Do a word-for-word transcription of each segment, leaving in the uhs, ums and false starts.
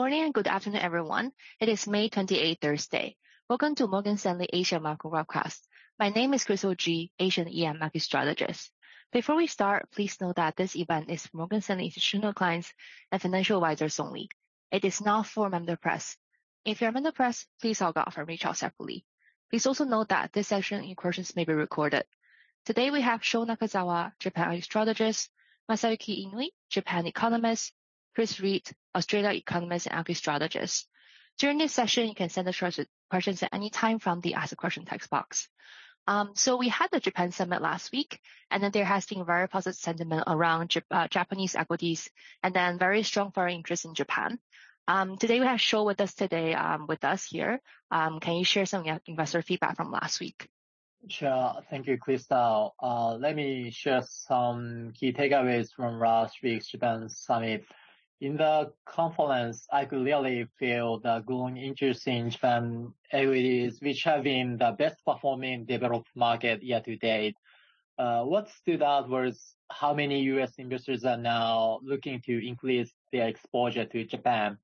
morning and good afternoon, everyone. It is May twenty-eighth, Thursday. Welcome to Morgan Stanley Asia Macro Webcast. My name is Crystal G, Asian E M Market Strategist. Before we start, please note that this event is for Morgan Stanley institutional clients and financial advisors only. It is not for member press. If you're a member press, please log off and reach out separately. Please also note that this session in questions may be recorded. Today we have Sho Nakazawa, Japan strategist, Masayuki Inui, Japan economist, Chris Reed, Australia economist and agri strategist. During this session, you can send us questions at any time from the Ask a Question text box. Um, so we had the Japan summit last week, and then there has been very positive sentiment around Jap uh, Japanese equities, and then very strong foreign interest in Japan. Um, today we have Sho with us today, um, with us here. Um, can you share some investor feedback from last week? Sure. Thank you, Crystal. Uh, let me share some key takeaways from last week's Japan summit. In the conference, I could really feel the growing interest in Japan equities, which have been the best performing developed market year to date. Uh, what stood out was how many U S investors are now looking to increase their exposure to Japan.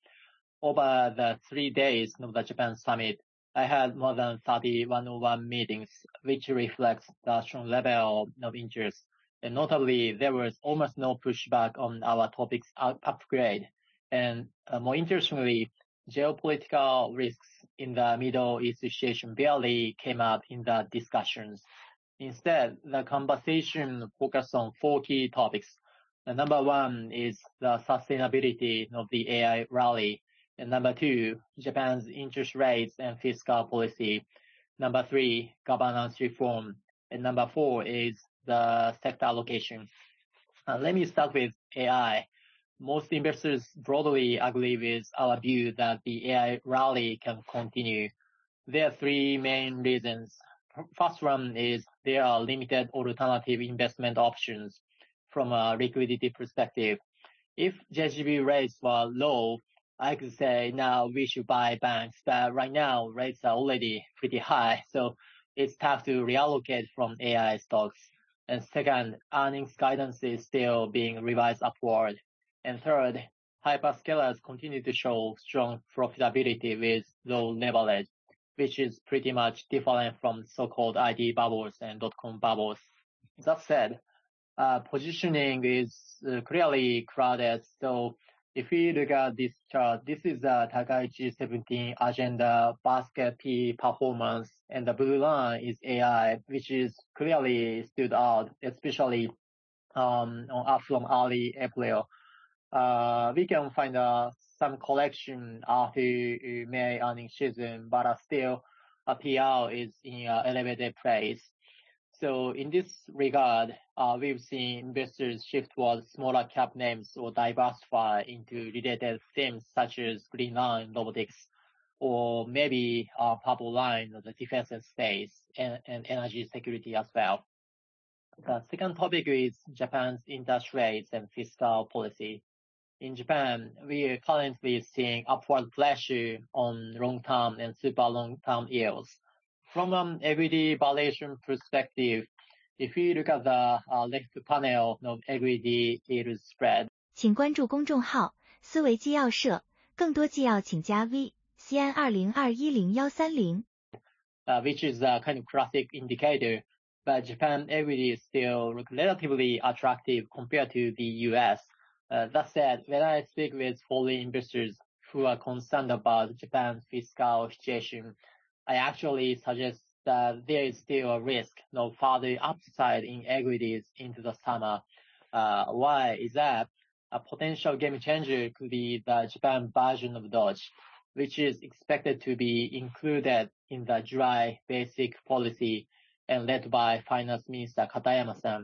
Over the three days of the Japan summit, I had more than thirty one-on-one meetings, which reflects the strong level of interest. And notably, there was almost no pushback on our topics upgrade. And uh, more interestingly, geopolitical risks in the Middle East situation barely came up in the discussions. Instead, the conversation focused on four key topics. The number one is the sustainability of the A I rally. And number two, Japan's interest rates and fiscal policy. Number three, governance reform. And number four is the sector allocation. Uh, let me start with A I. Most investors broadly agree with our view that the A I rally can continue. There are three main reasons. First one is there are limited alternative investment options from a liquidity perspective. If J G B rates were low, I could say now we should buy banks, but right now rates are already pretty high, so it's tough to reallocate from A I stocks. And second, earnings guidance is still being revised upward. And third, hyperscalers continue to show strong profitability with low leverage, which is pretty much different from so-called I T bubbles and dot-com bubbles. That said, uh, positioning is uh, clearly crowded. So if we look at this chart, this is the Takaichi seventeen agenda basket P performance, and the blue line is A I, which is clearly stood out, especially um, on, from early April. Uh, we can find uh, some collection after May earnings season, but uh, still uh, P R is in uh, elevated place. So in this regard, uh, we've seen investors shift towards smaller cap names or diversify into related themes such as Green Line, robotics, or maybe uh, Purple Line, the defense and space, and, and energy security as well. The second topic is Japan's interest rates and fiscal policy. In Japan, we are currently seeing upward pressure on long-term and super long-term yields. From an equity valuation perspective, if you look at the uh, left panel of equity yield spread, 请关注公众号思维纪要社，更多纪要请加 V C N 二零二一零一三零。 Uh, which is a kind of classic indicator, but Japan equity is still relatively attractive compared to the U S. Uh, that said, when I speak with foreign investors who are concerned about Japan's fiscal situation, I actually suggest that there is still a risk, no further upside in equities into the summer. Uh, why is that? A potential game changer could be the Japan version of Doge, which is expected to be included in the July basic policy and led by Finance Minister Katayama-san.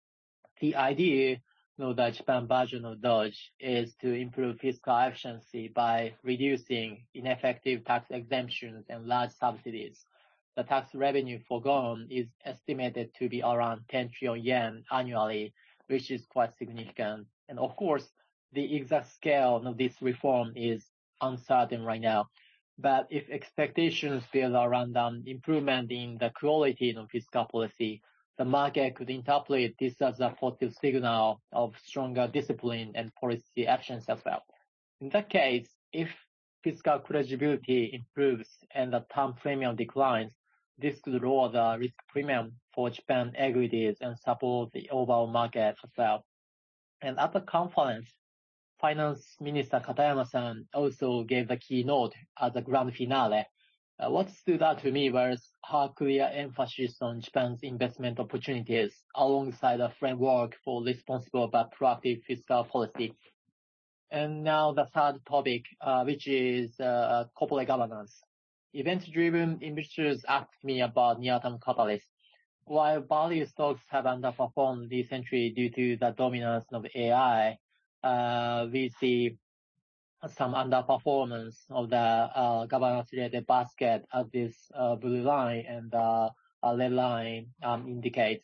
The idea No, the Japan version of Doge is to improve fiscal efficiency by reducing ineffective tax exemptions and large subsidies. The tax revenue foregone is estimated to be around ten trillion yen annually, which is quite significant. And of course, the exact scale of this reform is uncertain right now. But if expectations build around an improvement in the quality of fiscal policy, the market could interpret this as a positive signal of stronger discipline and policy actions as well. In that case, if fiscal credibility improves and the term premium declines, this could lower the risk premium for Japan equities and support the overall market as well. And at the conference, Finance Minister Katayama-san also gave the keynote at the grand finale. Uh, what stood out to me was her clear emphasis on Japan's investment opportunities alongside a framework for responsible but proactive fiscal policy. And now the third topic, uh, which is uh, corporate governance. Event-driven investors asked me about near-term catalysts. While value stocks have underperformed recently due to the dominance of A I, uh, we see some underperformance of the uh, governance-related basket as this uh, blue line and the uh, red line um, indicates.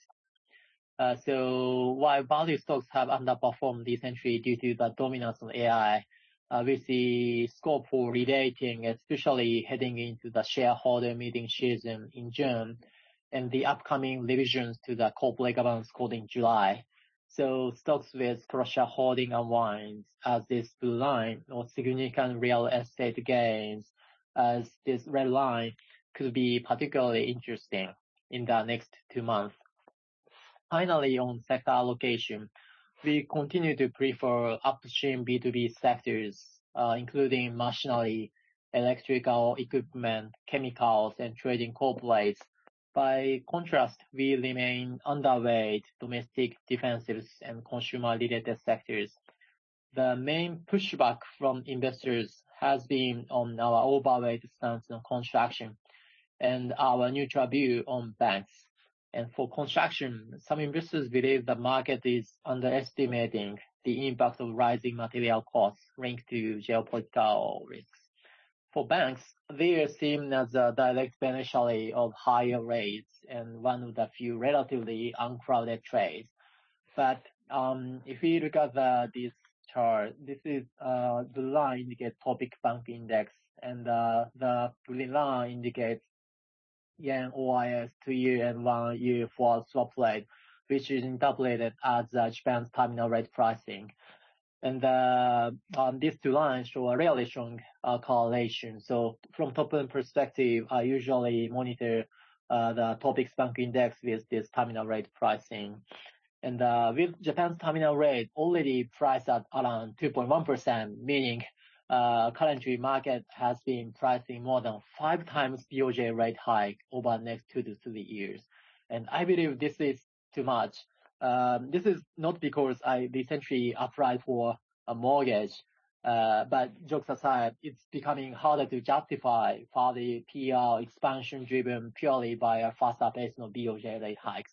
Uh, so while value stocks have underperformed recently due to the dominance of A I, uh, we see scope for re-rating, especially heading into the shareholder meeting season in June and the upcoming revisions to the corporate governance code in July. So stocks with cross-shareholding unwinds as this blue line or significant real estate gains as this red line could be particularly interesting in the next two months. Finally, on sector allocation, we continue to prefer upstream B two B sectors, uh, including machinery, electrical equipment, chemicals, and trading corporates. By contrast, we remain underweight domestic defensives and consumer-related sectors. The main pushback from investors has been on our overweight stance on construction and our neutral view on banks. And for construction, some investors believe the market is underestimating the impact of rising material costs linked to geopolitical risks. For banks, they are seen as a direct beneficiary of higher rates and one of the few relatively uncrowded trades. But um, if we look at the, this chart, this is uh, the line indicates topic bank index, and uh, the green line indicates yen O I S two-year and one-year forward swap rate, which is interpreted as uh, Japan's terminal rate pricing. And uh, um, these two lines show a really strong uh, correlation. So from top-down perspective, I usually monitor uh, the Topix Bank Index with this terminal rate pricing. And uh, with Japan's terminal rate already priced at around two point one percent, meaning uh, currently market has been pricing more than five times B O J rate hike over the next two to three years. And I believe this is too much. Um, this is not because I recently applied for a mortgage, uh, but jokes aside, it's becoming harder to justify for the P R expansion driven purely by a faster pace of B O J rate hikes.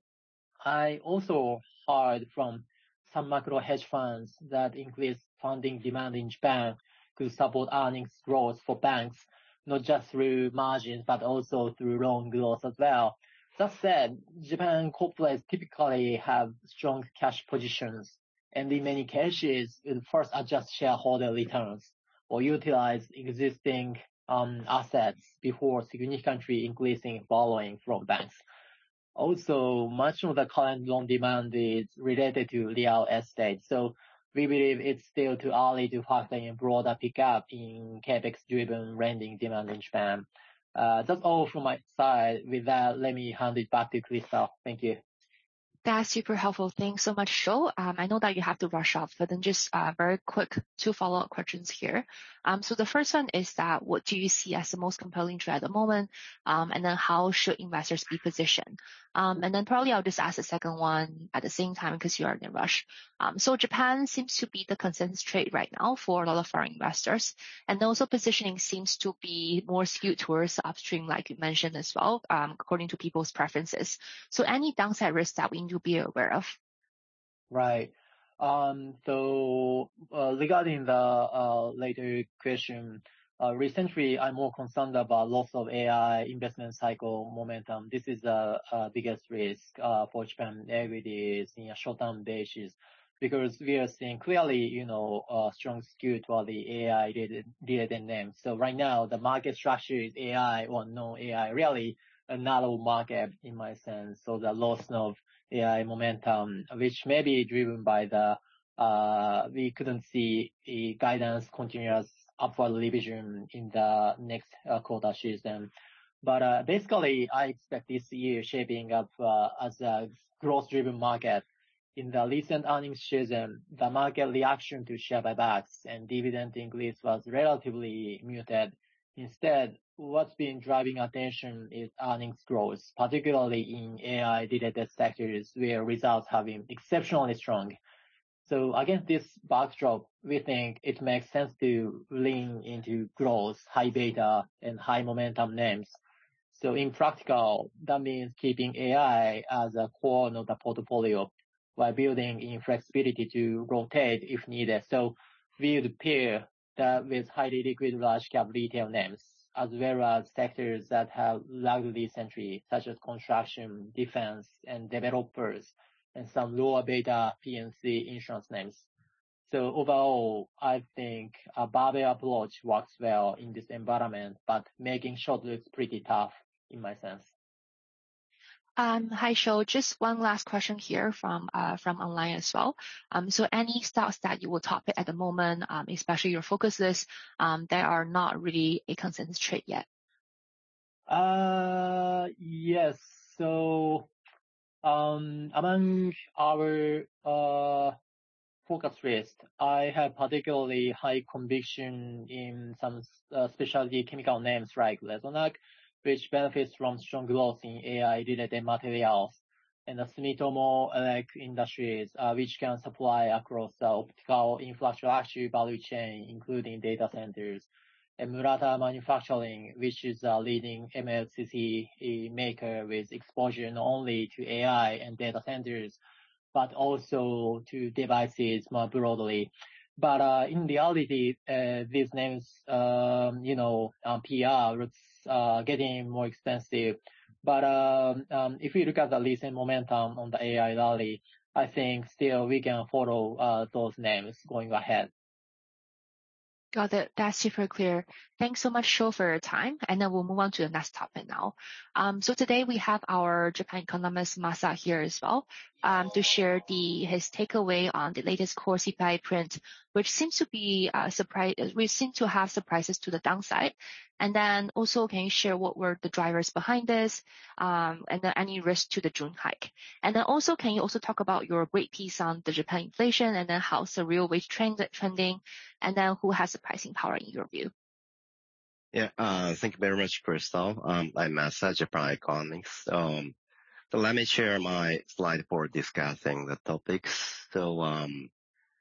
I also heard from some macro hedge funds that increased funding demand in Japan could support earnings growth for banks, not just through margins, but also through loan growth as well. That said, Japan corporates typically have strong cash positions, and in many cases, will first adjust shareholder returns or utilize existing um, assets before significantly increasing borrowing from banks. Also, much of the current loan demand is related to real estate, so we believe it's still too early to factor in broader pickup in capex-driven lending demand in Japan. Uh, that's all from my side. With that, let me hand it back to Crystal. Thank you. That's super helpful. Thanks so much, Sho. Um, I know that you have to rush off, but then just uh, very quick two follow-up questions here. Um, so the first one is that what do you see as the most compelling trend at the moment? Um, and then how should investors be positioned? Um, and then probably I'll just ask the second one at the same time because you are in a rush. Um, so Japan seems to be the consensus trade right now for a lot of foreign investors. And also positioning seems to be more skewed towards upstream, like you mentioned as well, um, according to people's preferences. So any downside risks that we need to be aware of? Right. Um, so uh, regarding the uh, later question, uh, recently I'm more concerned about loss of A I investment cycle momentum. This is the uh, biggest risk uh, for Japan equities in a short-term basis because we are seeing clearly, you know, a strong skew toward the A I-related names. So right now the market structure is A I or no A I, really a narrow market in my sense. So the loss of A I momentum, which may be driven by the, uh, we couldn't see a guidance continuous upward revision in the next uh, quota season. But uh, basically, I expect this year shaping up uh, as a growth-driven market. In the recent earnings season, the market reaction to share buybacks and dividend increase was relatively muted. Instead, what's been driving attention is earnings growth, particularly in A I-related sectors where results have been exceptionally strong. So against this backdrop, we think it makes sense to lean into growth, high beta, and high momentum names. So in practical, that means keeping A I as a core of the portfolio while building in flexibility to rotate if needed. So we would pair that with highly liquid large cap retail names, as well as sectors that have lagged recently, such as construction, defense, and developers, and some lower beta P and C insurance names. So overall, I think a barbell approach works well in this environment, but making short looks pretty tough in my sense. Um, hi, Shou. Just one last question here from uh, from online as well. Um, so any stocks that you will top it at the moment, um, especially your focus list, um, that are not really a consensus trade yet? Uh, yes. So um, among our uh, focus list, I have particularly high conviction in some uh, specialty chemical names like Resonac, which benefits from strong growth in A I-related materials, and the Sumitomo Electric Industries, uh, which can supply across the optical infrastructure value chain, including data centers, and Murata Manufacturing, which is a leading M L C C maker with exposure not only to A I and data centers, but also to devices more broadly. But uh, in reality, uh, these names, um, you know, um, P R looks uh, getting more expensive. But um, um, if we look at the recent momentum on the A I rally, I think still we can follow uh, those names going ahead. Got it. That's super clear. Thanks so much, Shou, for your time. And then we'll move on to the next topic now. Um, so today we have our Japan economist Masa here as well um, to share the his takeaway on the latest core C P I print, which seems to be uh, surprise. We seem to have surprises to the downside. And then also, can you share what were the drivers behind this, um, and then any risk to the June hike? And then also, can you also talk about your great piece on the Japan inflation, and then how's the real wage trend trending, and then who has the pricing power in your view? Yeah, uh, thank you very much, Crystal. Um, I'm Masa, Japan economics. Um, so let me share my slide for discussing the topics. So, um,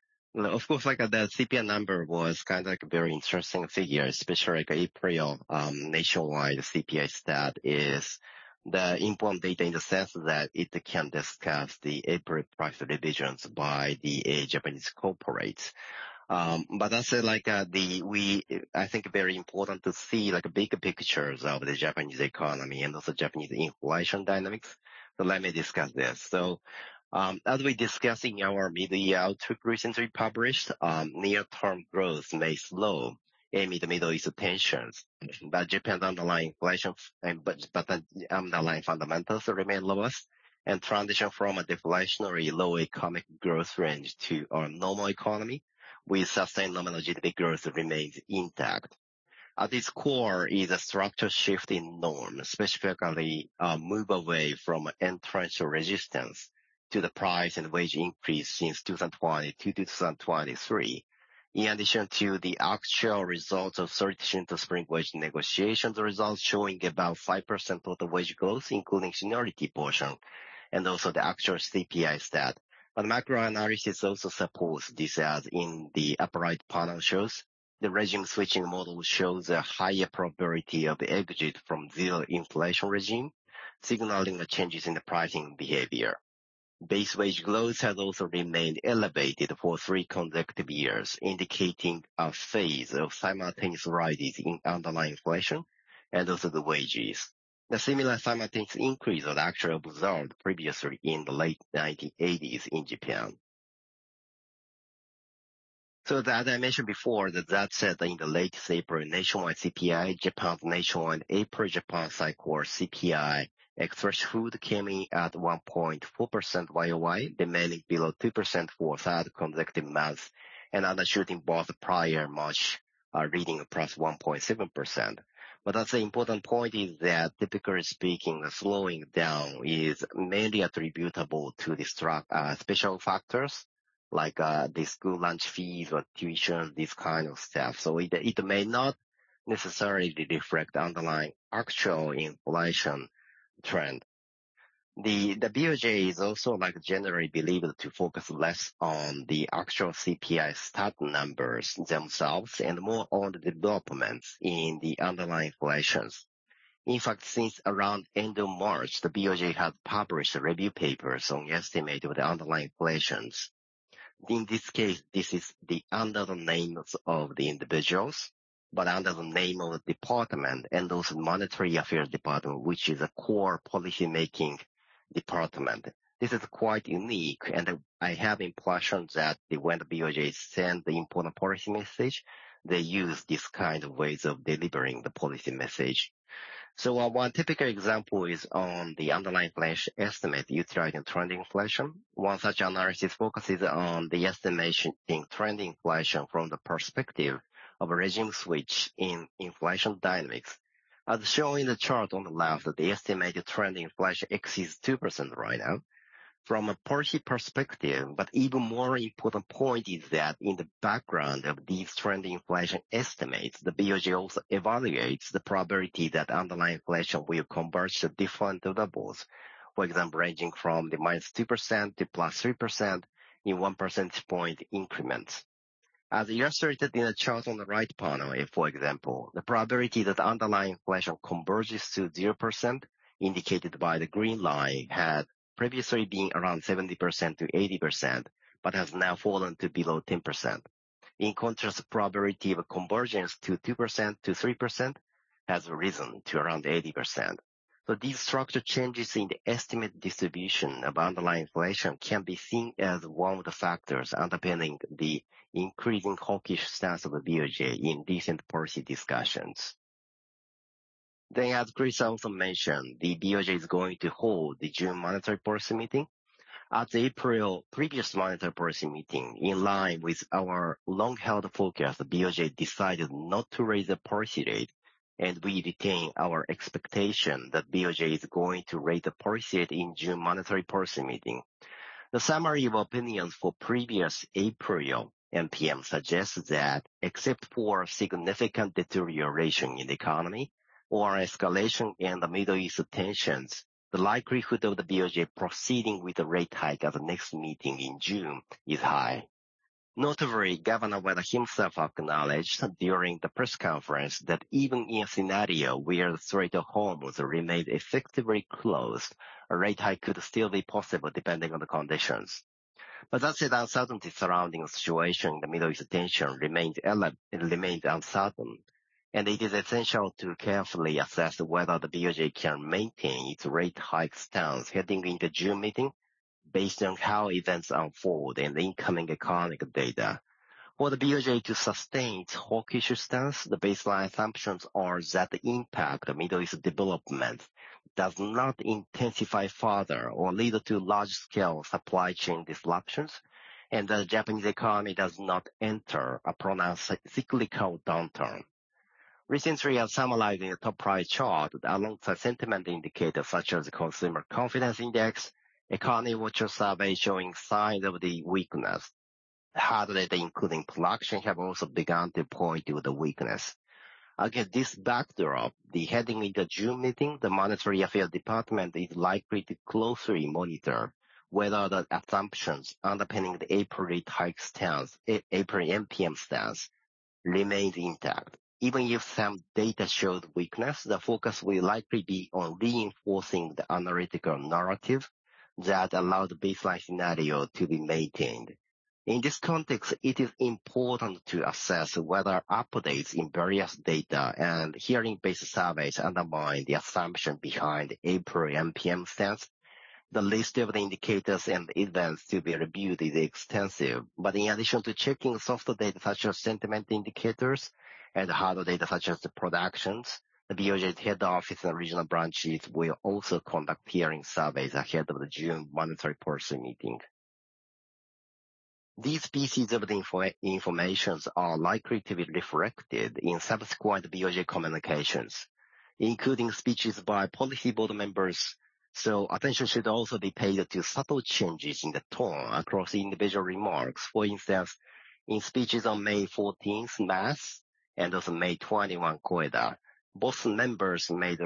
of course, like uh, the C P I number was kind of like a very interesting figure, especially like April, um, nationwide C P I stat is the important data in the sense that it can discuss the April price revisions by the uh, Japanese corporates. Um, but that's uh, like uh, the we I think very important to see like big pictures of the Japanese economy and also Japanese inflation dynamics. So let me discuss this. So um, as we discussed in our mid-year outlook recently published, um, near-term growth may slow amid Middle East tensions, but Japan's underlying inflation and but but the underlying fundamentals remain robust and transition from a deflationary low economic growth range to a normal economy with sustained nominal G D P growth remains intact. At its core is a structural shift in norms, specifically a move away from entrenched resistance to the price and wage increase since two thousand twenty to two thousand twenty-three. In addition to the actual results of thirteenth spring wage negotiations results showing about five percent total wage growth, including seniority portion, and also the actual C P I stat. But macro analysis also supports this, as in the upper right panel shows. The regime switching model shows a higher probability of exit from zero inflation regime, signaling the changes in the pricing behavior. Base wage growth has also remained elevated for three consecutive years, indicating a phase of simultaneous rises in underlying inflation and also the wages. The similar simultaneous increase was actually observed previously in the late nineteen eighties in Japan. So as I mentioned before, that, that said, in the latest April nationwide C P I, Japan's nationwide April Japan cycle C P I ex-threshold came in at one point four percent Y O Y, remaining below two percent for third consecutive month, and undershooting both prior March uh, reading plus one point seven percent. But that's the important point is that typically speaking, the slowing down is mainly attributable to the stru- uh, special factors like uh, the school lunch fees or tuition, this kind of stuff. So it, it may not necessarily reflect underlying actual inflation trend. The, the B O J is also like generally believed to focus less on the actual C P I stat numbers themselves and more on the developments in the underlying inflations. In fact, since around end of March, the B O J has published review papers on estimate of the underlying inflations. In this case, this is the under the names of the individuals, but under the name of the department and also monetary affairs department, which is a core policy making department. This is quite unique, and I have impression that when the B O J send the important policy message, they use this kind of ways of delivering the policy message. So uh, one typical example is on the underlying inflation estimate utilizing trending inflation. One such analysis focuses on the estimation in trending inflation from the perspective of a regime switch in inflation dynamics. As shown in the chart on the left, the estimated trending inflation exceeds two percent right now. From a policy perspective, but even more important point is that in the background of these trending inflation estimates, the B O J also evaluates the probability that underlying inflation will converge to different levels, for example, ranging from the minus two percent to plus three percent in one percentage point increments. As illustrated in the chart on the right panel, if, for example, the probability that underlying inflation converges to zero percent, indicated by the green line, had previously been around seventy percent to eighty percent, but has now fallen to below ten percent. In contrast, the probability of convergence to two percent to three percent has risen to around eighty percent. So these structural changes in the estimate distribution of underlying inflation can be seen as one of the factors underpinning the increasing hawkish stance of the B O J in recent policy discussions. Then, as Chris also mentioned, the B O J is going to hold the June monetary policy meeting. At the April previous monetary policy meeting, in line with our long-held forecast, the B O J decided not to raise the policy rate, and we retain our expectation that B O J is going to raise the policy rate in June monetary policy meeting. The summary of opinions for previous April M P M suggests that, except for significant deterioration in the economy or escalation in the Middle East tensions, the likelihood of the B O J proceeding with the rate hike at the next meeting in June is high. Notably, Governor Wada himself acknowledged during the press conference that even in a scenario where the Strait of Hormuz remained effectively closed, a rate hike could still be possible depending on the conditions. But that said, uncertainty surrounding the situation in the Middle East tension remains, ele- remains uncertain, and it is essential to carefully assess whether the B O J can maintain its rate hike stance heading into June meeting based on how events unfold and the incoming economic data. For the B O J to sustain its hawkish stance, the baseline assumptions are that the impact of Middle East development does not intensify further or lead to large-scale supply chain disruptions, and the Japanese economy does not enter a pronounced cyclical downturn. Recently, as summarized in the top right chart, alongside sentiment indicators such as the Consumer Confidence Index, Economy Watcher survey showing signs of the weakness. Hard data, including production, have also begun to point to the weakness. Against this backdrop, the heading into June meeting, the Monetary Affairs Department is likely to closely monitor whether the assumptions underpinning the April rate hike stance, April M P M stance, remains intact. Even if some data shows weakness, the focus will likely be on reinforcing the analytical narrative that allows the baseline scenario to be maintained. In this context, it is important to assess whether updates in various data and hearing-based surveys undermine the assumption behind the April M P M stance. The list of the indicators and events to be reviewed is extensive, but in addition to checking soft data such as sentiment indicators and hard data such as the productions, the B O J's head office and regional branches will also conduct hearing surveys ahead of the June monetary policy meeting. These pieces of the info information are likely to be reflected in subsequent B O J communications, including speeches by policy board members. So attention should also be paid to subtle changes in the tone across individual remarks. For instance, in speeches on May fourteenth, Mass, and also May twenty-first, Koeda, both members made,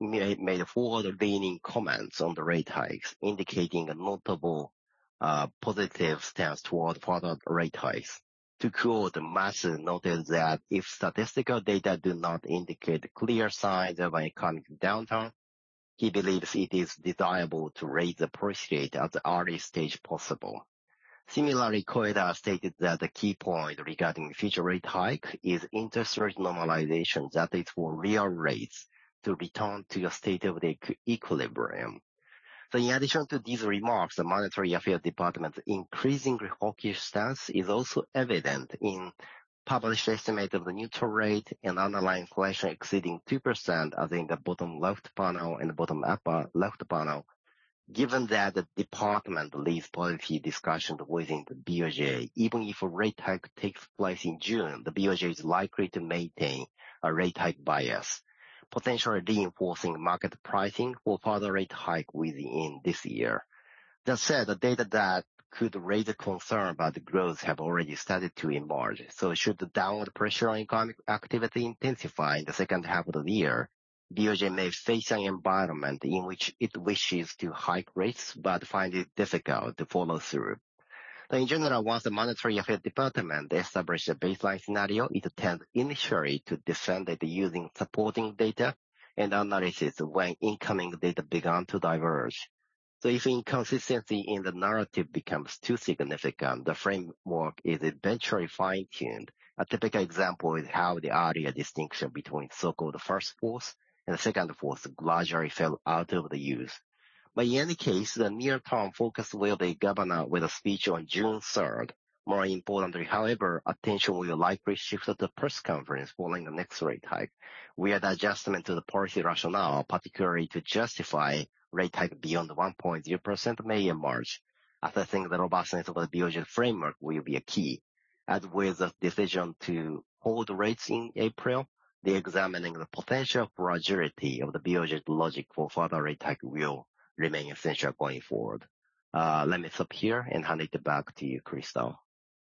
made forward-leaning comments on the rate hikes, indicating a notable uh, positive stance toward further rate hikes. To quote, Mass noted that if statistical data do not indicate clear signs of an economic downturn, he believes it is desirable to raise the policy rate at the earliest stage possible. Similarly, Koeda stated that the key point regarding future rate hike is interest rate normalization, that is for real rates to return to a state of the equilibrium. So in addition to these remarks, the Monetary Affairs Department's increasingly hawkish stance is also evident in published estimate of the neutral rate and underlying inflation exceeding two percent as in the bottom left panel and the bottom upper left panel. Given that the department leads policy discussions within the B O J, even if a rate hike takes place in June, the B O J is likely to maintain a rate hike bias, potentially reinforcing market pricing for further rate hike within this year. That said, the data that could raise a concern about the growth have already started to emerge. So should the downward pressure on economic activity intensify in the second half of the year, B O J may face an environment in which it wishes to hike rates but find it difficult to follow through. So in general, once the Monetary Affairs Department establishes a baseline scenario, it tends initially to defend it using supporting data and analysis when incoming data began to diverge. So if inconsistency in the narrative becomes too significant, the framework is eventually fine-tuned. A typical example is how the earlier distinction between so-called first force and the second force gradually fell out of the use. But in any case, the near-term focus will be governed with a speech on June third. More importantly, however, attention will likely shift to the press conference following the next rate hike, where the adjustment to the policy rationale, particularly to justify rate hike beyond one point zero percent, may emerge. Assessing the robustness of the B O J framework will be a key. As with the decision to hold rates in April, the examining the potential fragility of the B O J's logic for further rate hike will remain essential going forward. Uh, let me stop here and hand it back to you, Crystal.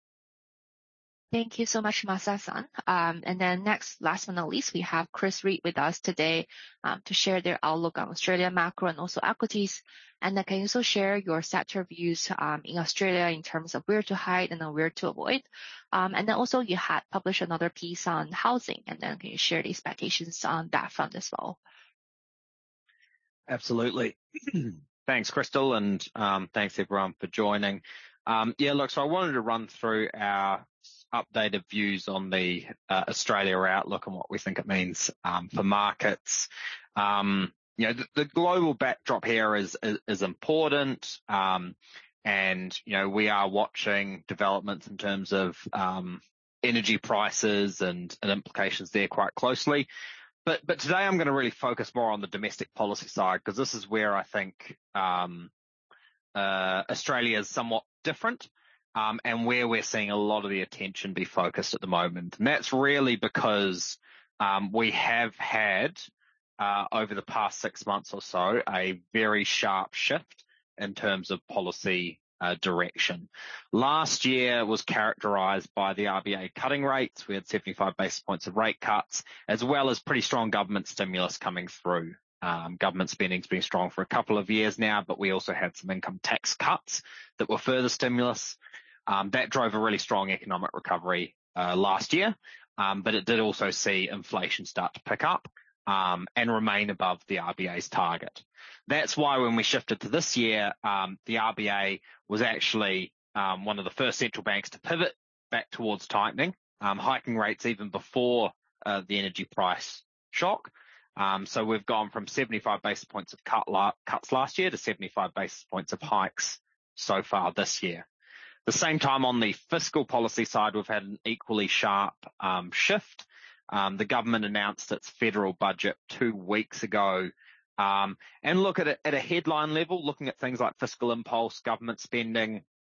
Thank you so much, Masa-san. Um, and then next, last but not least, we have Chris Reid with us today um, to share their outlook on Australia macro and also equities. And then can you also share your sector views um, in Australia in terms of where to hide and then where to avoid? Um, and then also you had published another piece on housing, and then can you share the expectations on that front as well? Absolutely. Thanks, Crystal, and um, thanks everyone for joining. Um, yeah, look, so I wanted to run through our updated views on the uh, Australia outlook and what we think it means um, for markets. Um, you know, the, the global backdrop here is is, is important, um, and you know we are watching developments in terms of um, energy prices and, and implications there quite closely. But but today I'm going to really focus more on the domestic policy side, because this is where I think um, uh, Australia is somewhat different. Um, and where we're seeing a lot of the attention be focused at the moment. And that's really because um, we have had, uh, over the past six months or so, a very sharp shift in terms of policy uh, direction. Last year was characterized by the R B A cutting rates. We had seventy-five basis points of rate cuts, as well as pretty strong government stimulus coming through. Um, government spending's been strong for a couple of years now, but we also had some income tax cuts that were further stimulus. Um, that drove a really strong economic recovery uh, last year, um, but it did also see inflation start to pick up um, and remain above the R B A's target. That's why when we shifted to this year, um, the R B A was actually um, one of the first central banks to pivot back towards tightening, um, hiking rates even before uh, the energy price shock. Um, so we've gone from seventy-five basis points of cut la- cuts last year to seventy-five basis points of hikes so far this year. At the same time, on the fiscal policy side, we've had an equally sharp um, shift. Um, the government announced its federal budget two weeks ago. Um, and look at it at a headline level, looking at things like fiscal impulse, government spending,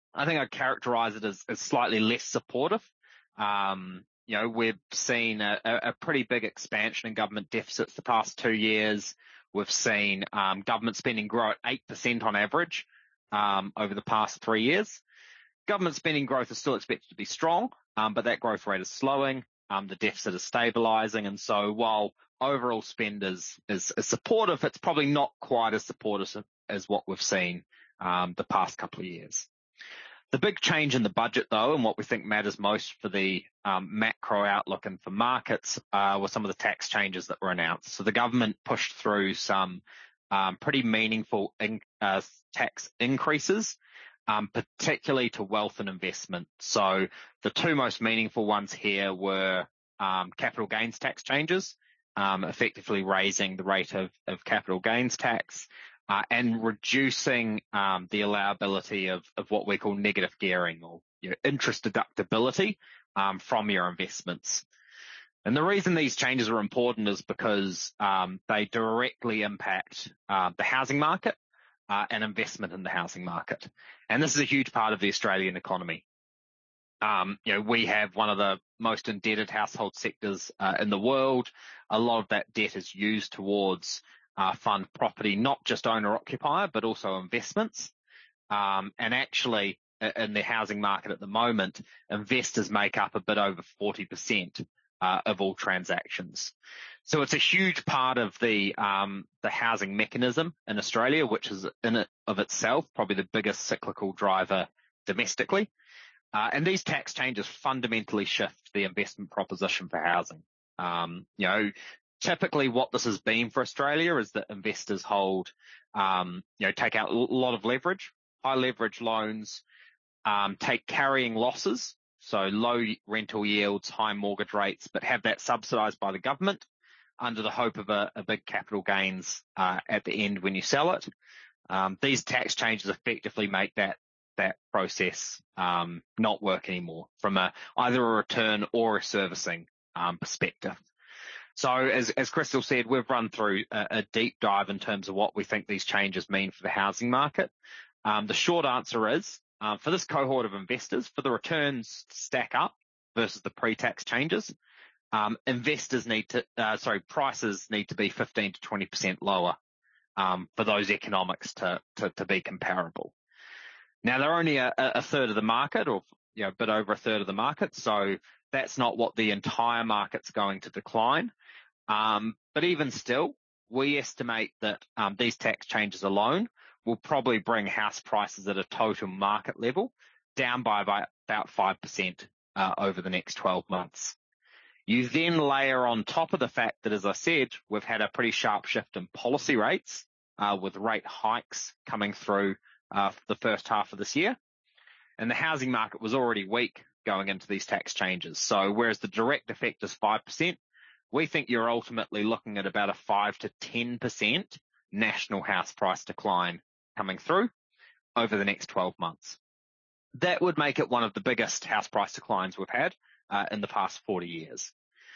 I think I'd characterize it as, as slightly less supportive. Um, you know, we've seen a, a pretty big expansion in government deficits the past two years. We've seen um, government spending grow at eight percent on average um, over the past three years. Government spending growth is still expected to be strong, um, but that growth rate is slowing. Um, the deficit is stabilizing. And so while overall spend is, is, is supportive, it's probably not quite as supportive as what we've seen um, the past couple of years. The big change in the budget, though, and what we think matters most for the um, macro outlook and for markets uh, were some of the tax changes that were announced. So the government pushed through some um, pretty meaningful in, uh, tax increases, um, particularly to wealth and investment. So the two most meaningful ones here were um, capital gains tax changes, um, effectively raising the rate of, of capital gains tax. Uh, and reducing um, the allowability of, of what we call negative gearing or you know, interest deductibility um, from your investments. And the reason these changes are important is because um, they directly impact uh, the housing market uh, and investment in the housing market. And this is a huge part of the Australian economy. Um, you know, we have one of the most indebted household sectors uh, in the world. A lot of that debt is used towards Uh, fund property, not just owner-occupier, but also investments. Um, and actually, in the housing market at the moment, investors make up a bit over forty percent uh, of all transactions. So it's a huge part of the um, the housing mechanism in Australia, which is in it of itself probably the biggest cyclical driver domestically. Uh, and these tax changes fundamentally shift the investment proposition for housing. Um, you know, Typically what this has been for Australia is that investors hold, um, you know, take out a lot of leverage, high leverage loans, um, take carrying losses, so low rental yields, high mortgage rates, but have that subsidized by the government under the hope of a, a big capital gains uh, at the end when you sell it. Um, these tax changes effectively make that that process um, not work anymore from a, either a return or a servicing um, perspective. So as, as Crystal said, we've run through a, a deep dive in terms of what we think these changes mean for the housing market. Um, the short answer is, um, for this cohort of investors, for the returns to stack up versus the pre-tax changes, um, investors need to, uh, sorry, prices need to be fifteen to twenty percent lower um, for those economics to, to, to be comparable. Now, they're only a, a third of the market, or you know, a bit over a third of the market, so that's not what the entire market's going to decline. Um, but even still, we estimate that um, these tax changes alone will probably bring house prices at a total market level down by about, about five percent uh, over the next twelve months. You then layer on top of the fact that, as I said, we've had a pretty sharp shift in policy rates uh, with rate hikes coming through uh, for the first half of this year. And the housing market was already weak going into these tax changes. So whereas the direct effect is five percent, we think you're ultimately looking at about a five to ten percent national house price decline coming through over the next twelve months. That would make it one of the biggest house price declines we've had uh, in the past forty years.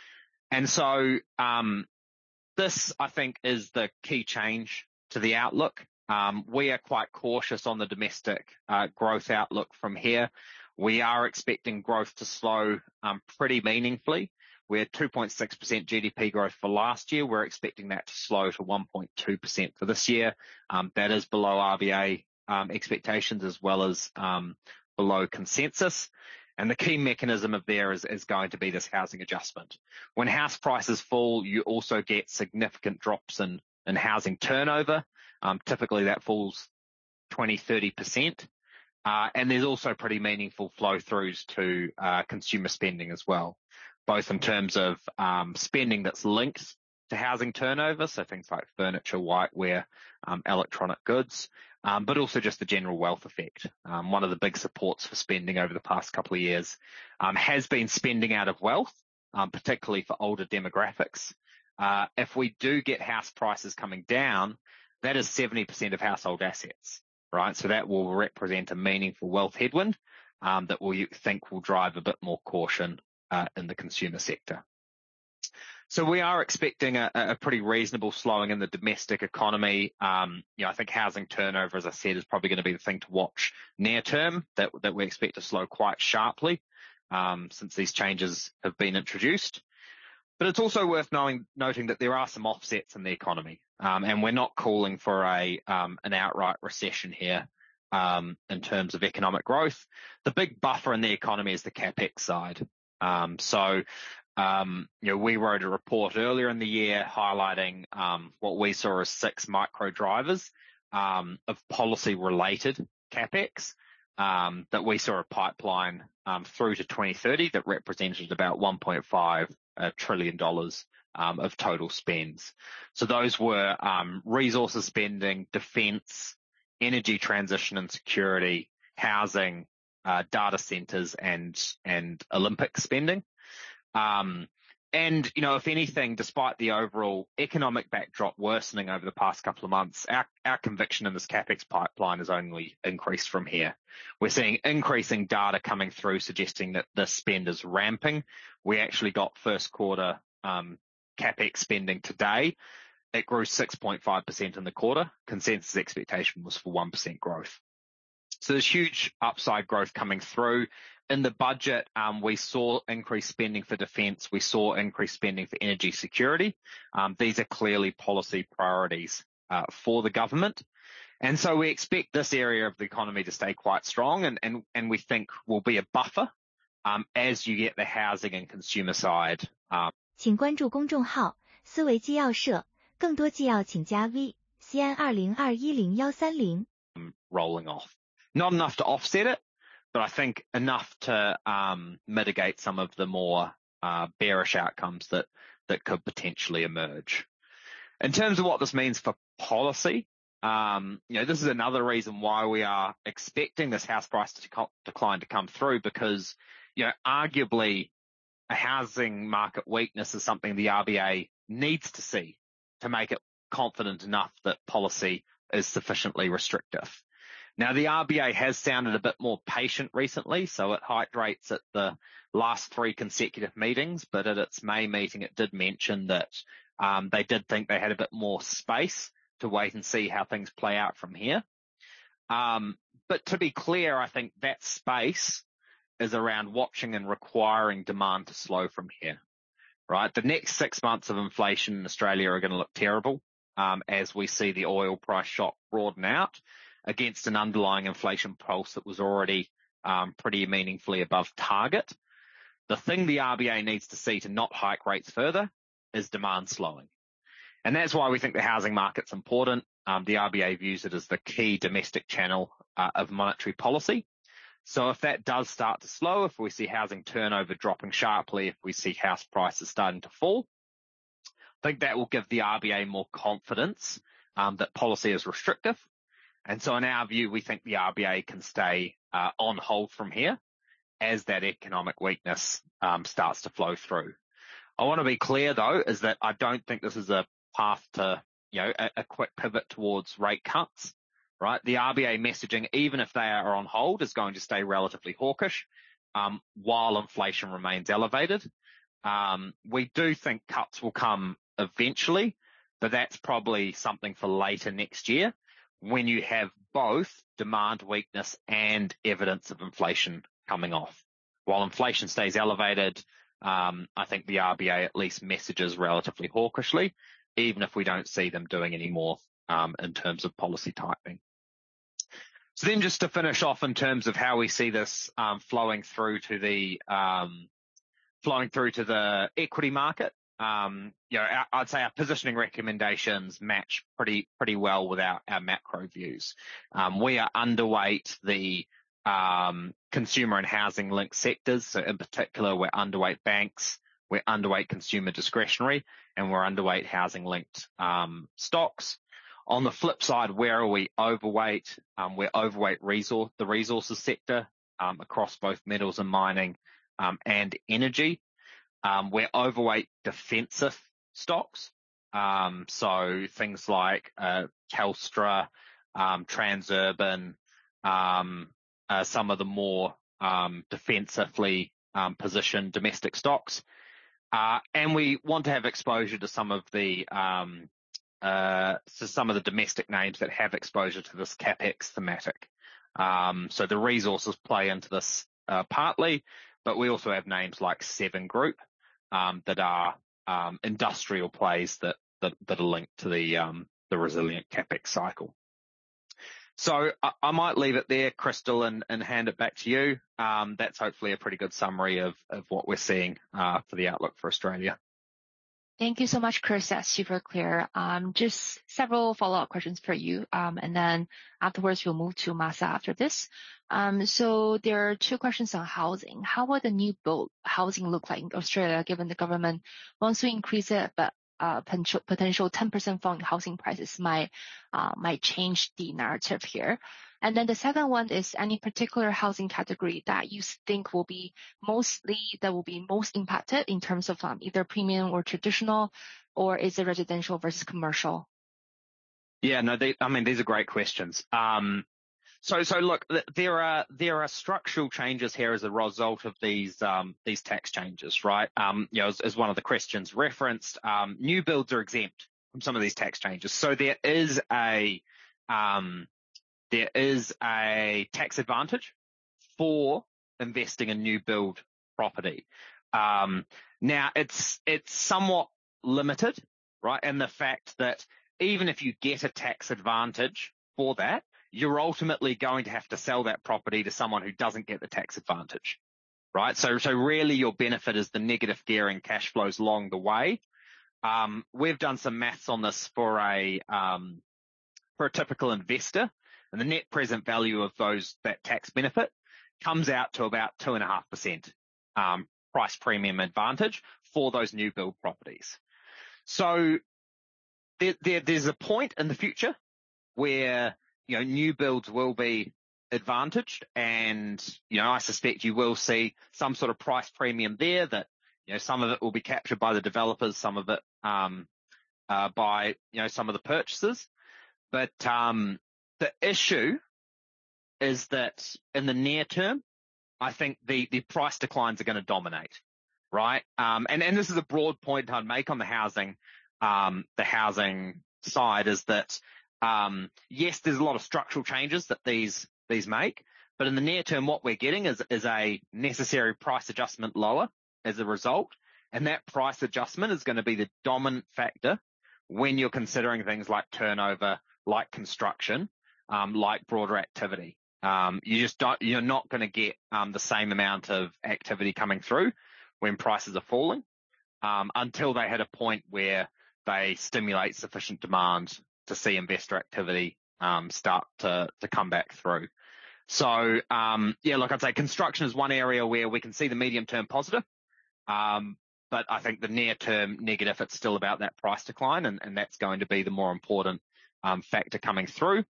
And so um, this, I think, is the key change to the outlook. Um, we are quite cautious on the domestic uh, growth outlook from here. We are expecting growth to slow um, pretty meaningfully. We're two point six percent G D P growth for last year. We're expecting that to slow to one point two percent for this year. Um, that is below R B A um, expectations as well as um, below consensus. And the key mechanism of there is, is going to be this housing adjustment. When house prices fall, you also get significant drops in, in housing turnover. Um, typically that falls twenty, thirty percent. Uh, and there's also pretty meaningful flow throughs to uh, consumer spending as well, both in terms of um, spending that's linked to housing turnover, so things like furniture, whiteware, um, electronic goods, um, but also just the general wealth effect. Um, one of the big supports for spending over the past couple of years um, has been spending out of wealth, um, particularly for older demographics. Uh, if we do get house prices coming down, that is seventy percent of household assets, right? So that will represent a meaningful wealth headwind um, that we think will drive a bit more caution uh, in the consumer sector. So we are expecting a, a pretty reasonable slowing in the domestic economy. Um, you know, I think housing turnover, as I said, is probably going to be the thing to watch near term, that, that we expect to slow quite sharply, um, since these changes have been introduced. But it's also worth knowing, noting that there are some offsets in the economy, um, and we're not calling for a um, an outright recession here um, in terms of economic growth. The big buffer in the economy is the capex side. Um, so, um, you know, we wrote a report earlier in the year highlighting um, what we saw as six micro drivers um, of policy-related capex um, that we saw a pipeline um, through to twenty thirty that represented about one point five a trillion dollars um, of total spends. So those were um, resources spending, defense, energy transition and security, housing, uh, data centers, and and Olympic spending. Um, and you know, if anything, despite the overall economic backdrop worsening over the past couple of months, our our conviction in this capex pipeline has only increased from here. We're seeing increasing data coming through suggesting that the spend is ramping. We actually got first quarter um, capex spending today. It grew six point five percent in the quarter. Consensus expectation was for one percent growth. So there's huge upside growth coming through. In the budget, um, we saw increased spending for defence. We saw increased spending for energy security. Um, these are clearly policy priorities uh, for the government. And so we expect this area of the economy to stay quite strong, and, and, and we think will be a buffer um, as you get the housing and consumer side. Um, 请关注公众号思维纪要社，更多纪要请加 V C N 二零二一零幺三零 rolling off. Not enough to offset it, but I think enough to um, mitigate some of the more uh, bearish outcomes that, that could potentially emerge. In terms of what this means for policy, um, you know, this is another reason why we are expecting this house price to decline to come through, because, you know, arguably a housing market weakness is something the R B A needs to see to make it confident enough that policy is sufficiently restrictive. Now, the R B A has sounded a bit more patient recently, so it hiked rates at the last three consecutive meetings, but at its May meeting, it did mention that um, they did think they had a bit more space to wait and see how things play out from here. Um, but to be clear, I think that space is around watching and requiring demand to slow from here, right? The next six months of inflation in Australia are going to look terrible um, as we see the oil price shock broaden out against an underlying inflation pulse that was already um, pretty meaningfully above target. The thing the R B A needs to see to not hike rates further is demand slowing. And that's why we think the housing market's important. Um, the R B A views it as the key domestic channel uh, of monetary policy. So if that does start to slow, if we see housing turnover dropping sharply, if we see house prices starting to fall, I think that will give the R B A more confidence um, that policy is restrictive. And so in our view, we think the R B A can stay uh, on hold from here as that economic weakness um, starts to flow through. I want to be clear, though, is that I don't think this is a path to, you know, a, a quick pivot towards rate cuts, right? The R B A messaging, even if they are on hold, is going to stay relatively hawkish um, while inflation remains elevated. Um, we do think cuts will come eventually, but that's probably something for later next year, when you have both demand weakness and evidence of inflation coming off. While inflation stays elevated, um, I think the R B A at least messages relatively hawkishly, even if we don't see them doing any more um, in terms of policy tightening. So then just to finish off in terms of how we see this um, flowing through to the um, flowing through to the equity market. Um, you know, our, I'd say our positioning recommendations match pretty, pretty well with our, our macro views. Um, we are underweight the, um, consumer and housing linked sectors. So in particular, we're underweight banks, we're underweight consumer discretionary, and we're underweight housing linked, um, stocks. On the flip side, where are we overweight? Um, we're overweight resource, the resources sector, um, across both metals and mining, um, and energy. Um, we're overweight defensive stocks. Um, so things like, uh, Telstra, um, Transurban, um, uh, some of the more, um, defensively, um, positioned domestic stocks. Uh, and we want to have exposure to some of the, um, uh, to some of the domestic names that have exposure to this CapEx thematic. Um, so the resources play into this, uh, partly, but we also have names like Seven Group, um, that are, um, industrial plays that, that, that are linked to the, um, the resilient CapEx cycle. So I, I might leave it there, Crystal, and, and hand it back to you. Um, that's hopefully a pretty good summary of, of what we're seeing, uh, for the outlook for Australia. Thank you so much, Chris. That's super clear. Um, just several follow-up questions for you. Um, and then afterwards we'll move to Masa after this. Um, so there are two questions on housing. How will the new build housing look like in Australia, given the government wants to increase it, but uh, potential, potential ten percent fall in housing prices might, uh, might change the narrative here. And then the second one is any particular housing category that you think will be mostly, that will be most impacted in terms of um, either premium or traditional, or is it residential versus commercial? Yeah, no, they, I mean, these are great questions. Um, so, so look, there are, there are structural changes here as a result of these, um, these tax changes, right? Um, you know, as, as one of the questions referenced, um, new builds are exempt from some of these tax changes. So there is a, um, there is a tax advantage for investing in new build property. Um, now it's, it's somewhat limited, right? And the fact that even if you get a tax advantage for that, you're ultimately going to have to sell that property to someone who doesn't get the tax advantage, right? So, so really your benefit is the negative gearing cash flows along the way. Um, we've done some maths on this for a, um, for a typical investor, and the net present value of those, that tax benefit comes out to about two and a half percent, um, price premium advantage for those new build properties. So there, there, there's a point in the future where, you know, new builds will be advantaged, and, you know, I suspect you will see some sort of price premium there that, you know, some of it will be captured by the developers, some of it, um, uh, by, you know, some of the purchasers. But, um, the issue is that in the near term, I think the, the price declines are going to dominate, right? Um, and, and this is a broad point I'd make on the housing, um, the housing side is that, um, yes, there's a lot of structural changes that these, these make, but in the near term, what we're getting is, is a necessary price adjustment lower as a result. And that price adjustment is going to be the dominant factor when you're considering things like turnover, like construction, um, like broader activity. Um, you just don't, you're not going to get, um, the same amount of activity coming through when prices are falling, um, until they hit a point where they stimulate sufficient demand to see investor activity, um, start to, to come back through. So, um, yeah, look, I'd say construction is one area where we can see the medium term positive. Um, but I think the near term negative, it's still about that price decline, and, and that's going to be the more important, um, factor coming through.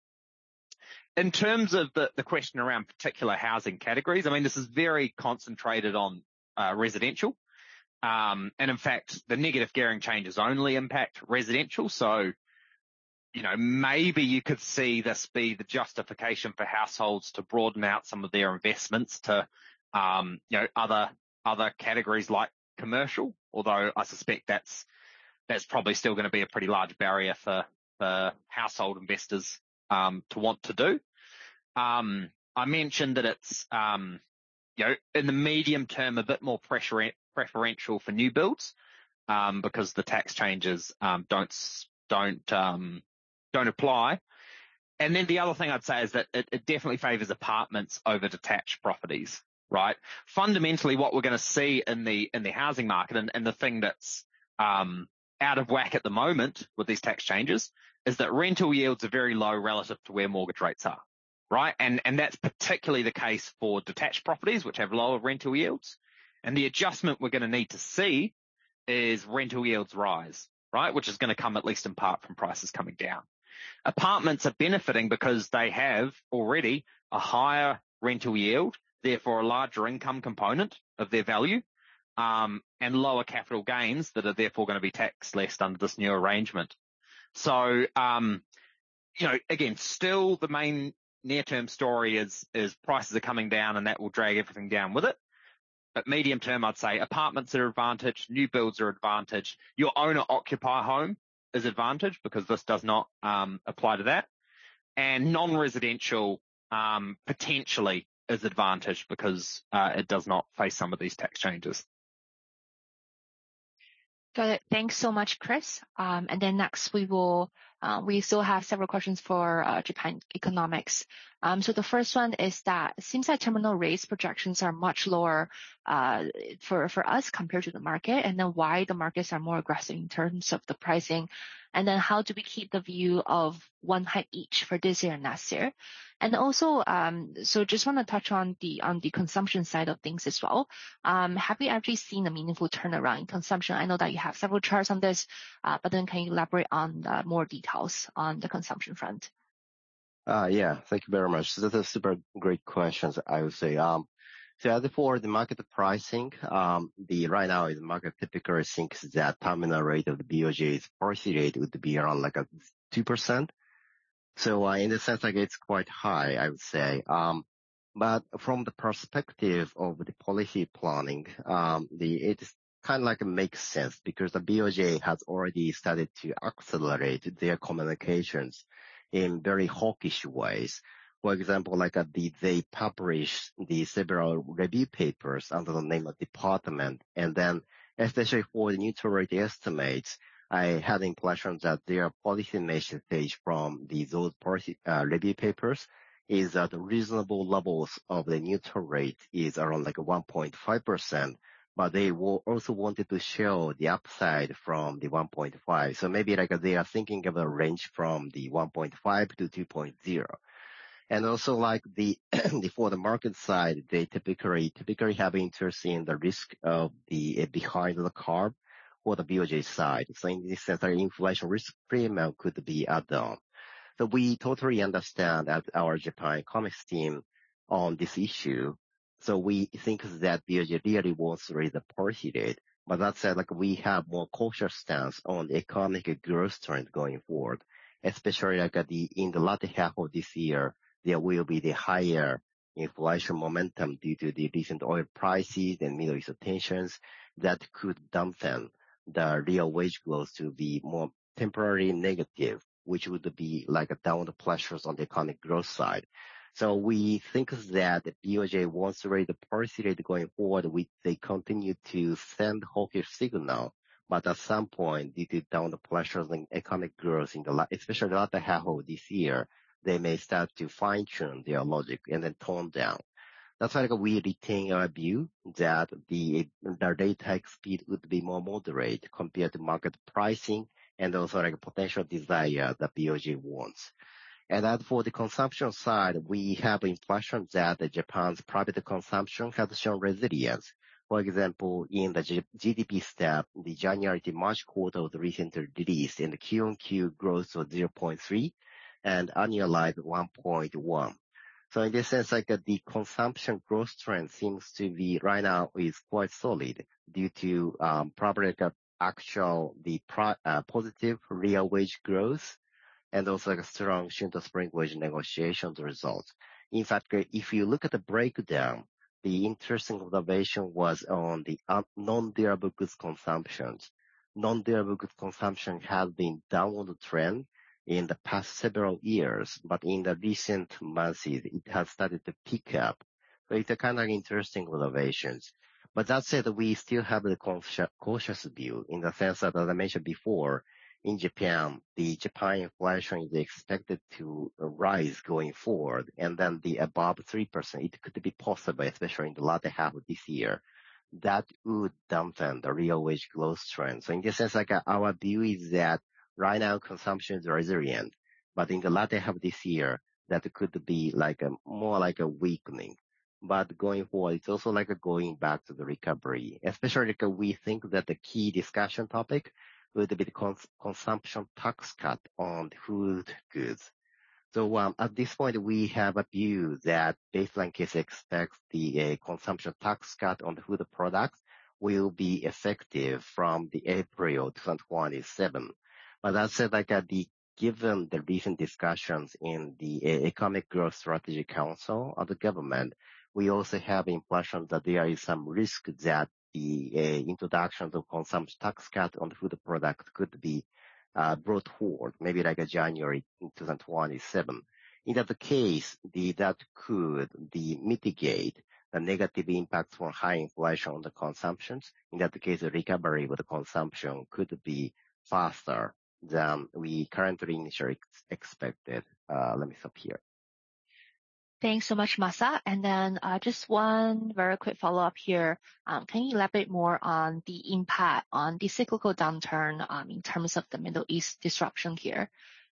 In terms of the, the question around particular housing categories, I mean, this is very concentrated on, uh, residential. Um, and in fact, the negative gearing changes only impact residential. So, you know, maybe you could see this be the justification for households to broaden out some of their investments to, um, you know, other, other categories like commercial, although I suspect that's, that's probably still going to be a pretty large barrier for, for household investors, um, to want to do. Um, I mentioned that it's, um, you know, in the medium term, a bit more pressure, preferential for new builds, um, because the tax changes, um, don't, don't, um, don't apply. And then the other thing I'd say is that it, it definitely favors apartments over detached properties, right? Fundamentally, what we're going to see in the, in the housing market, and, and the thing that's, um, out of whack at the moment with these tax changes, is that rental yields are very low relative to where mortgage rates are, right? And, and that's particularly the case for detached properties, which have lower rental yields. And the adjustment we're going to need to see is rental yields rise, right? Which is going to come at least in part from prices coming down. Apartments are benefiting because they have already a higher rental yield, therefore a larger income component of their value, um, and lower capital gains that are therefore going to be taxed less under this new arrangement. So, um, you know, again, still the main near-term story is, is prices are coming down, and that will drag everything down with it. but medium term, I'd say apartments are advantaged, new builds are advantaged, your owner-occupier home is advantaged because this does not um, apply to that, and non-residential um, potentially is advantaged because uh, it does not face some of these tax changes. Got it. Thanks so much, Chris. Um, and then next we will, uh, we still have several questions for uh, Japan economics. Um, so the first one is that it seems like terminal rates projections are much lower uh, for, for us compared to the market, and then why the markets are more aggressive in terms of the pricing. And then how do we keep the view of one hike each for this year and next year? And also, um, so just want to touch on the on the consumption side of things as well. Um, have you actually seen a meaningful turnaround in consumption? I know that you have several charts on this, uh, but then can you elaborate on uh, more details on the consumption front? Uh, yeah, thank you very much. So that's a super great questions, I would say. Um, so as for the market pricing, um, the right now the market typically thinks that terminal rate of the B O J's policy rate would be around like a two percent. So uh, in the sense, like it's quite high, I would say. Um, but from the perspective of the policy planning, um, the it's kind of like it makes sense because the B O J has already started to accelerate their communications in very hawkish ways. For example, like uh, the, they publish the several review papers under the name of department, and then especially for the neutral rate estimates, I had the impression that their policy message from the, those policy uh, review papers is that the reasonable levels of the neutral rate is around like one point five percent, but they will also wanted to show the upside from the one point five. So maybe like they are thinking of a range from the one point five to two point zero. And also like the, for the market side, they typically, typically have interest in the risk of the uh, behind the curve for the B O J side. So in this sense, the inflation risk premium could be added on. So we totally understand that our Japan economics team on this issue. So we think that B O J really wants to raise the policy rate. But that said, like we have more cautious stance on the economic growth trend going forward, especially like at the, in the latter half of this year, there will be the higher inflation momentum due to the recent oil prices and Middle East tensions that could dampen the real wage growth to be more temporarily negative, which would be like a downward pressures on the economic growth side. So we think that the B O J wants to raise the policy rate going forward. We, they continue to send hawkish signal, but at some point, due to downward pressures on economic growth in the, especially the latter half of this year, they may start to fine tune their logic and then tone down. That's why like, we retain our view that the, the rate hike speed would be more moderate compared to market pricing and also like a potential desire that B O J wants. And as for the consumption side, we have the impression that Japan's private consumption has shown resilience. For example, in the G- GDP step, the January to March quarter was recently released, and the Q on Q growth was zero point three and annualized one point one. So in this sense, like uh, the consumption growth trend seems to be right now is quite solid due to um, probably like, uh, actual the pro- uh, positive real wage growth and also like a strong Shinto Spring wage negotiations results. In fact, uh, if you look at the breakdown, the interesting observation was on the uh, non-durable goods consumptions. Non-durable goods consumption has been downward trend in the past several years, but in the recent months, it has started to pick up. So it's a kind of interesting observations. But that said, we still have the cautious view in the sense that, as I mentioned before, in Japan, the Japan inflation is expected to rise going forward, and then the above three percent, it could be possible, especially in the latter half of this year. That would dampen the real wage growth trend. So in this sense, like our view is that right now, consumption is resilient, but in the latter half of this year, that could be like a more like a weakening. But going forward, it's also like a going back to the recovery, especially like we think that the key discussion topic would be the cons- consumption tax cut on food goods. So um, at this point, we have a view that baseline case expects the uh, consumption tax cut on the food products will be effective from the April twenty twenty-seven. But that said, like uh, the given the recent discussions in the uh, Economic Growth Strategy Council of the government, we also have impression that there is some risk that the uh, introduction of consumption tax cut on the food product could be uh, brought forward, maybe like a January twenty twenty-seven. In that case, the, that could the mitigate the negative impacts from high inflation on the consumptions. In that case, the recovery of the consumption could be faster than we currently initially expected. Uh, let me stop here. Thanks so much, Masa. And then uh, just one very quick follow-up here. Um, can you elaborate more on the impact on the cyclical downturn um, in terms of the Middle East disruption here?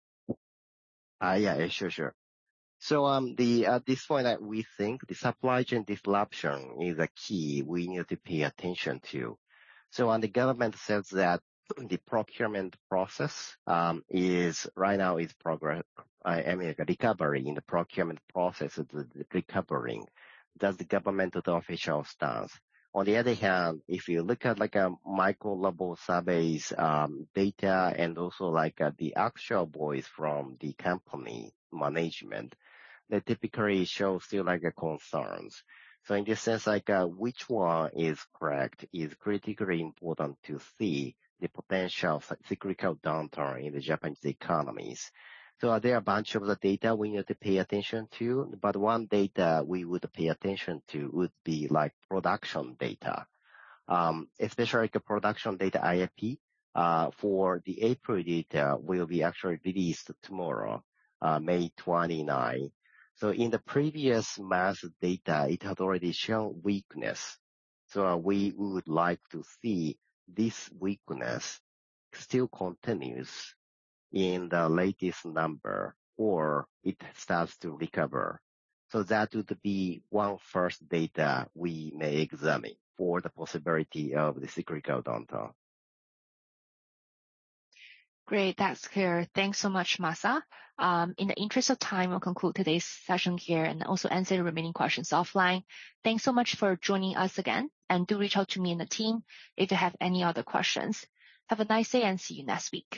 Uh, yeah, sure, sure. So um, the at this point, that we think the supply chain disruption is a key we need to pay attention to. So um, the government says that the procurement process um, is right now is progress. I mean, like recovery in the procurement process is recovering. That's the governmental official stance. On the other hand, if you look at like a micro level surveys um, data and also like uh, the actual voice from the company management, they typically show still like a concerns. So in this sense, like uh, which one is correct is critically important to see the potential cyclical downturn in the Japanese economies. So uh, there are a bunch of the data we need to pay attention to, but one data we would pay attention to would be like production data, um, especially like production data I F P. Uh, for the April data will be actually released tomorrow, uh, May twenty-ninth. So in the previous month data, it had already shown weakness. So uh, we would like to see this weakness still continues in the latest number, or it starts to recover. So that would be one first data we may examine for the possibility of the cyclical downturn. Great, that's clear. Thanks so much, Masa. Um, in the interest of time, we'll conclude today's session here and also answer the remaining questions offline. Thanks so much for joining us again, and do reach out to me and the team if you have any other questions. Have a nice day and see you next week.